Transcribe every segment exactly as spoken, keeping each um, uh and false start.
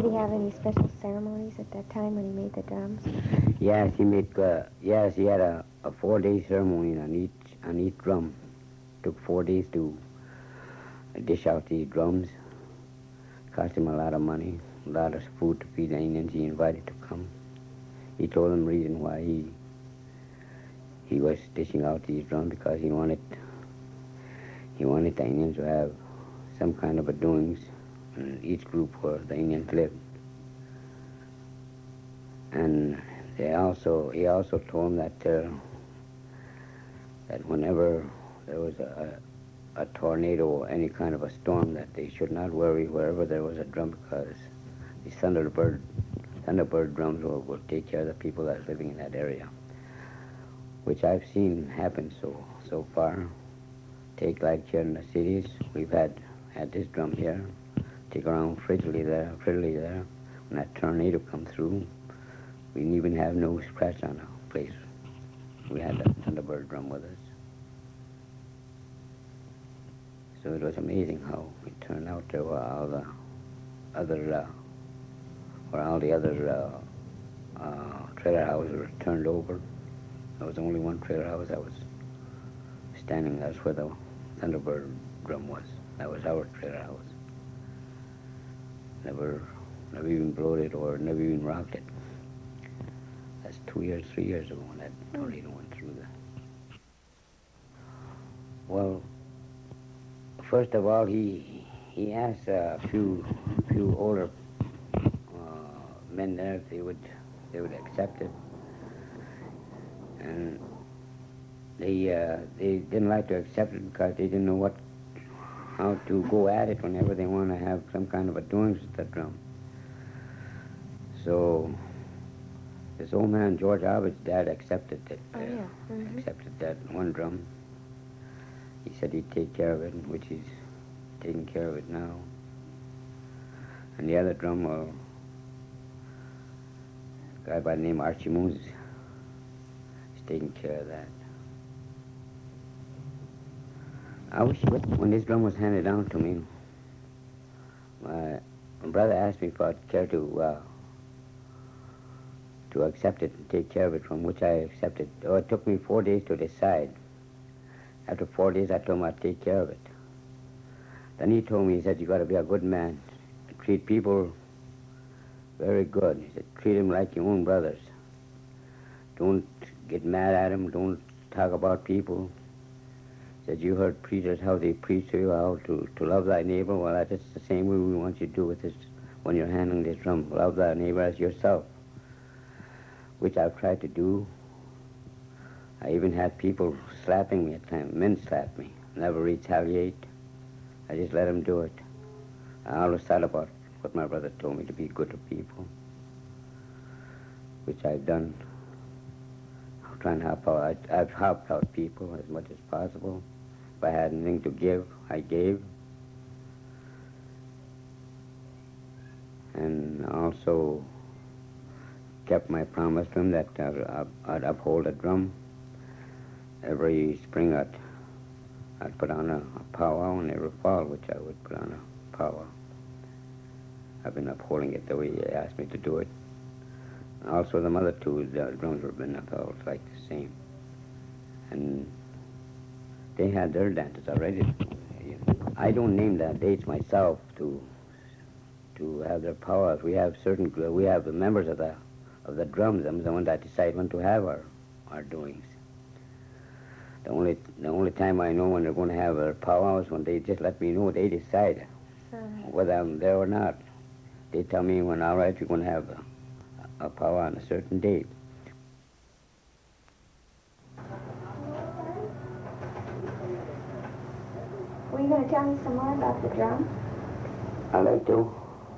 Did he have any special ceremonies at that time when he made the drums? Yes, he made. Uh, yes, he had a, a four-day ceremony on each on each drum. Took four days to dish out these drums. Cost him a lot of money, a lot of food to feed the Indians he invited to come. He told them the reason why he he was dishing out these drums, because he wanted he wanted the Indians to have some kind of a doings in each group where the Indians lived. And they also he also told them that uh, that whenever there was a, a tornado or any kind of a storm, that they should not worry wherever there was a drum, because the Thunderbird Thunderbird drums will, will take care of the people that are living in that area, which I've seen happen so so far. Take like here in the cities, we've had had this drum here, take around Fridley there, Fridley there. When that tornado come through, we didn't even have no scratch on the place. We had that Thunderbird drum with us. So it was amazing how it turned out. There were all the other, uh, where all the other uh, uh, trailer houses were turned over. There was only one trailer house that was standing. That's where the Thunderbird drum was. That was our trailer house. Never, never even blowed it or never even rocked it. That's two years, three years ago when that tornado went through there. Well, first of all, he he asked a few few older uh, men there if they would they would accept it, and they uh, they didn't like to accept it because they didn't know what how to go at it whenever they want to have some kind of a doings with the drum. So this old man George Abbott's dad accepted it. Oh, uh, yeah. Mm-hmm. Accepted that one drum. He said he'd take care of it, which he's taking care of it now. And the other drum, uh, a guy by the name of Archie Moons is taking care of that. I wish when this drum was handed down to me, my, my brother asked me if I'd care to uh, to accept it and take care of it, from which I accepted. Oh, it took me four days to decide. After four days, I told him I'd take care of it. Then he told me, he said, you got to be a good man. Treat people very good. He said, treat them like your own brothers. Don't get mad at them. Don't talk about people. He said, you heard preachers how they preach to you, how to, to love thy neighbor. Well, that's the same way we want you to do with this when you're handling this drum. Love thy neighbor as yourself, which I've tried to do. I even had people slapping me at times. Men slap me. Never retaliate. I just let them do it. I always thought about what my brother told me, to be good to people, which I've done. I'm trying to help out. I, I've helped out people as much as possible. If I had anything to give, I gave. And also kept my promise to him that I'd, I'd uphold a drum. Every spring I'd, I'd put on a, a powwow, and every fall which I would put on a powwow. I've been upholding it the way he asked me to do it. Also, the other two the drums were been upheld like the same. And they had their dances already. I don't name the dates myself to to have their powwows. We have certain, we have the members of the of the drums, I'm the one that decide when to have our, our doings. The only the only time I know when they're going to have their powwows when they just let me know. They decide Uh, whether I'm there or not. They tell me when, all right, you're going to have a, a powwow on a certain date. were you going to tell me some more about the drum? I like to.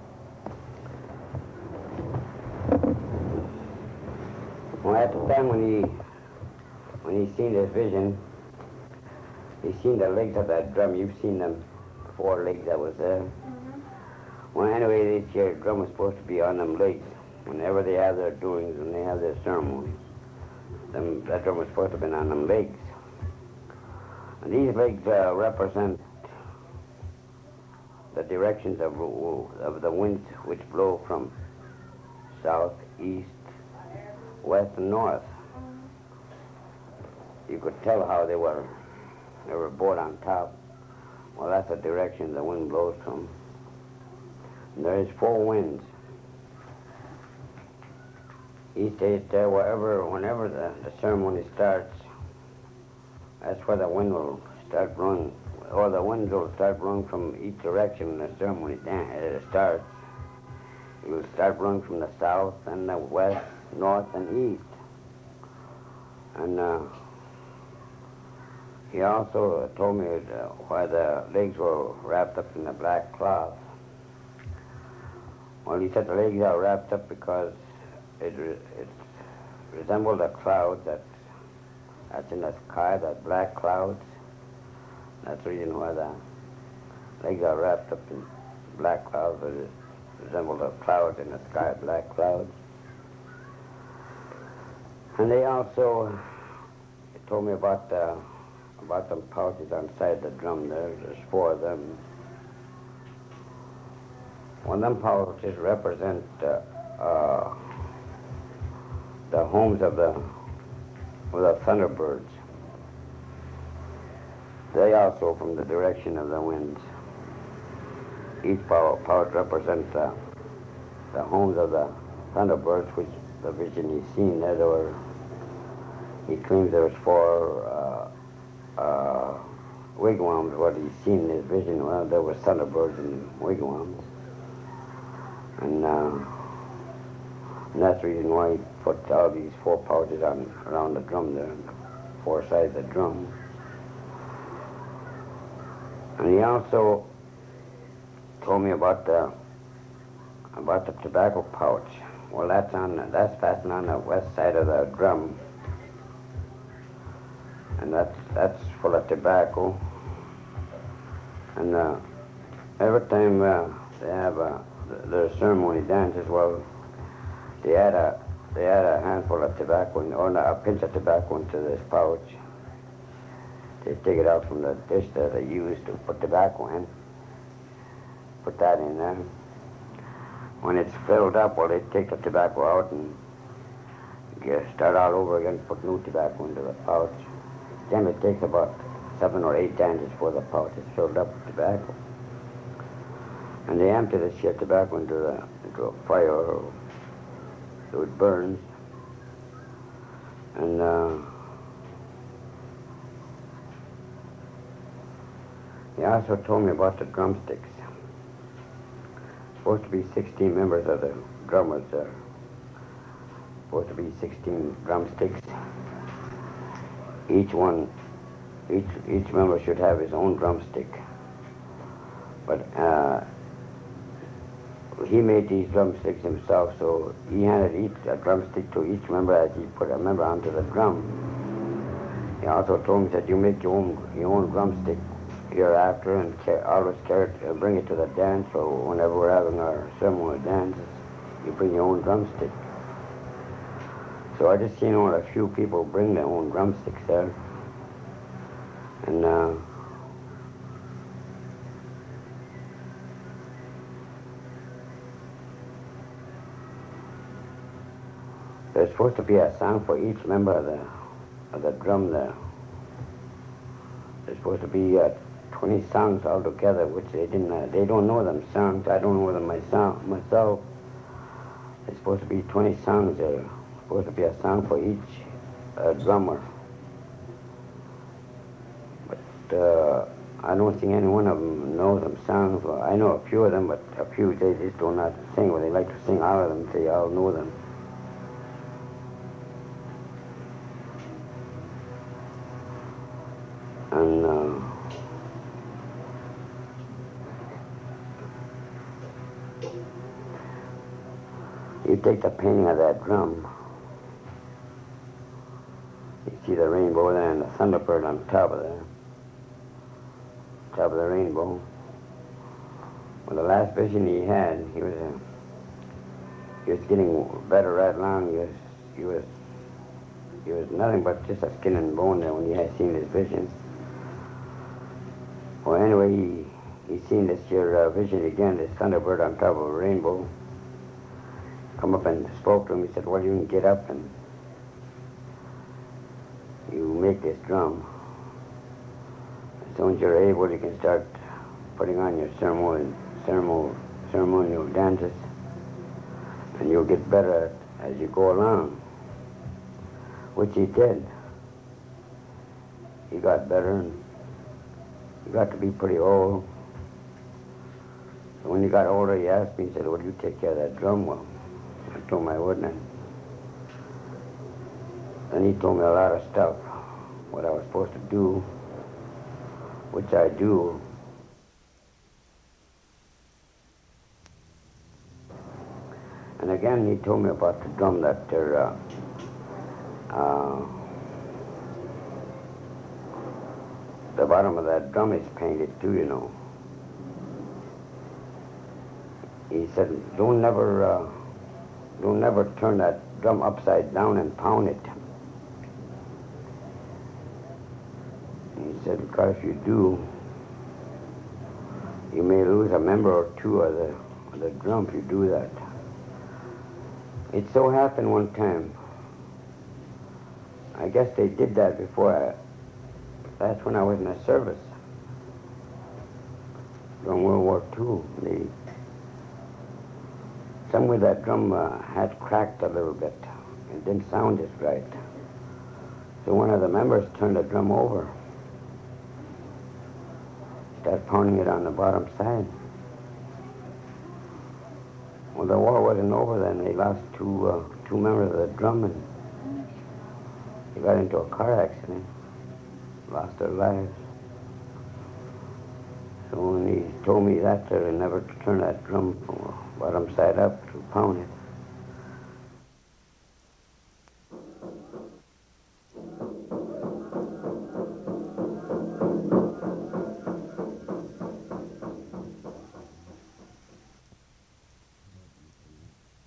Well, at the time when he when he seen this vision, he seen the legs of that drum. You've seen them four legs that was there. Mm-hmm. Well, anyway, this year drum was supposed to be on them legs. Whenever they have their doings, when they have their ceremonies, them, that drum was supposed to have been on them legs. And these legs uh, represent the directions of, of the winds which blow from south, east, west, and north. You could tell how they were, they were bored on top. Well, that's the direction the wind blows from. And there is four winds. He stays there wherever, whenever the, the ceremony starts, that's where the wind will start blowing, or the winds will start blowing from each direction when the ceremony uh, starts. It will start blowing from the south and the west, north, and east. And uh, he also told me uh, why the legs were wrapped up in the black cloth. Well, he said the legs are wrapped up because it, it resembled a cloud that, that's in the sky, that black clouds. That's the reason why the legs are wrapped up in black clouds. It resembled a cloud in the sky, black clouds. And they also told me about the, about them pouches on the side of the drum there. There's four of them. One of them pouches represent uh, uh, the homes of the, of the thunderbirds. They also from the direction of the winds. Each pouch represents uh, the homes of the thunderbirds, which the vision he's seen there. There were, he claims there was four uh, uh, wigwams. What he's seen in his vision, well, there were thunderbirds in wigwams. And, uh, and that's the reason why he put all these four pouches on around the drum there, on the four sides of the drum. And he also told me about the about the tobacco pouch. Well, that's on that's fastened on the west side of the drum, and that's that's full of tobacco. And uh, every time uh, they have uh, their ceremony dances, well, they add a they add a handful of tobacco in, or a pinch of tobacco into this pouch. They take it out from the dish that they use to put tobacco in. Put that in there. When it's filled up, well, they take the tobacco out and get, start all over again, put new tobacco into the pouch. Then it takes about seven or eight dances before the pouch is filled up with tobacco. And they empty this shit tobacco into, the, into a fire so it burns. And uh, he also told me about the drumsticks. Supposed to be sixteen members of the drummers there. Supposed to be sixteen drumsticks. Each one, each each member should have his own drumstick. But uh, he made these drumsticks himself, so he handed each a drumstick to each member as he put a member onto the drum. He also told me that you make your own your own drumstick hereafter and ca- always carry it, uh, bring it to the dance, or whenever we're having our ceremonial dances, you bring your own drumstick. So I just seen only a few people bring their own drumsticks there. And uh, there's supposed to be a song for each member of the of the drum there. There's supposed to be uh, twenty songs altogether, which they didn't. Uh, they don't know them songs. I don't know them myself. Myself. There's supposed to be twenty songs there. Supposed to be a song for each uh, drummer. But uh, I don't think any one of them knows them songs. Well, I know a few of them, but a few they just do not sing. Well, they like to sing all of them. They all know them. And uh, you take the painting of that drum, you see the rainbow there and the thunderbird on top of there, top of the rainbow. Well, the last vision he had, he was uh, he was getting better right along. He was he was he was nothing but just a skin and bone there when he had seen his vision. Well, anyway, he, he seen this your uh, vision again, this thunderbird on top of a rainbow. Come up and spoke to him. He said, well, you can get up and you make this drum. As soon as you're able, you can start putting on your ceremonial, ceremonial, ceremonial dances, and you'll get better as you go along, which he did. He got better, and he got to be pretty old. So when he got older, he asked me, he said, would you take care of that drum? Well, I told him I wouldn't. And then he told me a lot of stuff, what I was supposed to do, which I do. And again, he told me about the drum that they're, uh, uh, the bottom of that drum is painted too, you know. He said, don't never, uh, don't never turn that drum upside down and pound it. He said, because if you do, you may lose a member or two of the, of the drum if you do that. It so happened one time, I guess they did that before I, that's when I was in the service. During World War Two, they, somewhere that drum uh, had cracked a little bit. It didn't sound just right. So one of the members turned the drum over, started pounding it on the bottom side. Well, the war wasn't over then. They lost two uh, two members of the drum, and they got into a car accident, lost their lives. So when he told me that, I never to turn that drum from bottom side up to pound it.